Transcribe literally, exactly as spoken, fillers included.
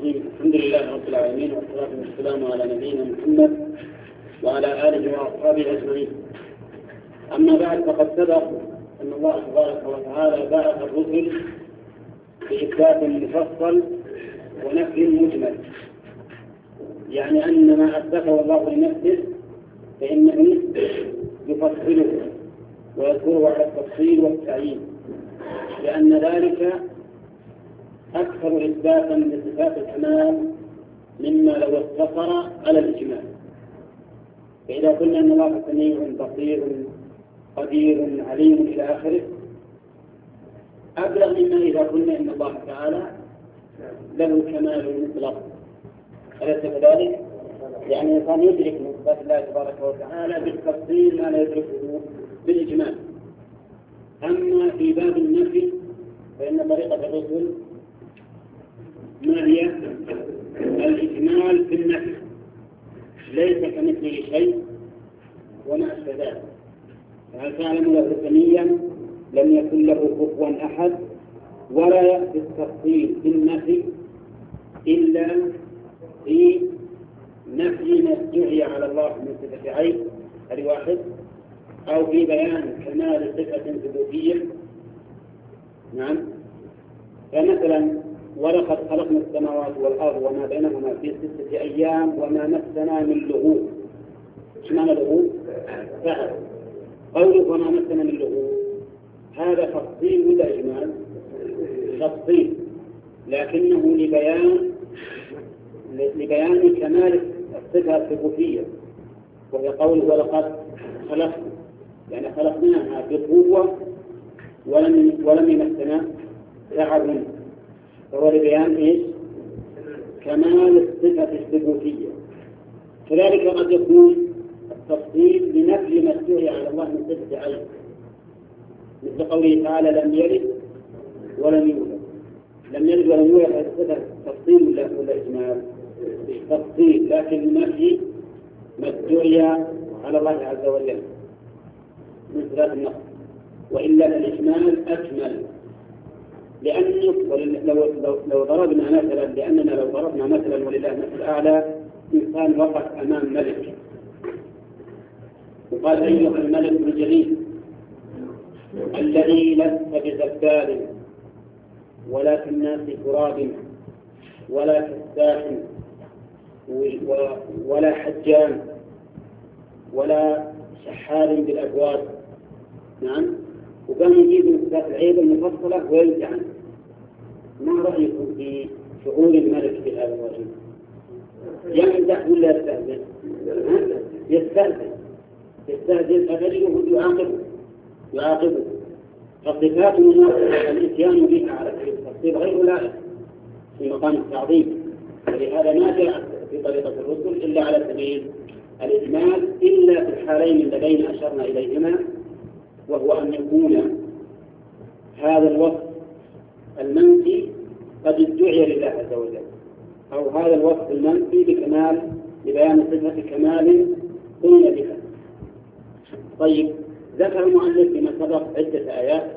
الرحيم. الحمد لله رب العالمين، والصلاة والسلام على نبينا محمد وعلى آله وأصحابه أجمعين. أما بعد، فقد سبق أن الله تبارك وتعالى بعث الرسل بإثبات مفصل ونفي مجمل، يعني أن ما أثبته الله لنفسه فإنه يفصله ويذكره على التفصيل والتعيين، لأن ذلك أكثر إثباتا لصفات الكمال مما لو اقتصر على الإجمال. فإذا قلنا أن الله سميع بصير قدير عليم إلى آخره، أبلغ مما إذا قلنا أن الله تعالى له كمال مطلق. أليس كذلك؟ يعني الإنسان يدرك من صفات الله تبارك وتعالى بالتفصيل ما لا يدركه بالإجمال. أما في باب النفي فإن طريقة الرسل ما هي؟ الإجمال في النفي، ليس كمثله شيء وما أشبه ذلك. فهل تعلم له سميا لم يكن له كفوا أحد، ولا يأتي التفصيل في النفي إلا في نفي ما ادعي على الله من صفة عيب هذه واحد، أو في بيان كمال صفة ثبوتية. نعم. فمثلا ولقد خلقنا السماوات والأرض وما بينهما في ستة أيام وما مسنا من لغوب. ايش معنى لغوب؟ فعل. قوله وما مسنا من لغوب هذا تفصيل ولا إجمال؟ تفصيل، لكنه لبيان لبيان كمال الصفة الثبوتية، وهي قوله ولقد خلقنا، يعني خلقناها بقوة ولم ولم يمسنا تعب، فهو لبيان ايش؟ كمال الصفة الثبوتية. كذلك قد يكون التفصيل لنفي ما ادعي على الله من صفة عيب، مثل قوله تعالى لم يلد ولم يولد. لم يلد ولم يولد هذه صفة تفصيل ولا ولا إجمال؟ تفصيل، لكن نفي ما ادعي على الله عز وجل من صفات النقص، وإلا الإجمال أكمل. لأنه لو, لو, لو ضربنا مثلا لأننا لو ضربنا مثلا ولله مثل أعلى، إنسان وقف أمام ملك وقال أيها الملك الجليل الذي لست بزبال ولا في الناس تراب ولا كساح ولا حجام ولا شحال بالأبواب. نعم. وكان يجيب من صفات العيب المفصلة ويرجع عنه. ما رأيكم في شعور الملك بهذا الرجل؟ يمدح ولا يستهزئ؟ يستهزئ يستهزئ فبدله يعاقبه يعاقبه فصفات الإتيان بها على سبيل التفصيل غير لائق في مقام التعظيم، ولهذا ما جاء في طريقة الرسل إلا على سبيل الإجمال، إلا في الحالين اللذين أشرنا إليهما، وهو أن يكون هذا الوصف المنفي قد ادعي لله عز وجل، أو هذا الوصف المنفي بكمال لبيان صفة كمال قيل بها. طيب، ذكر المؤلف فيما سبق عدة آيات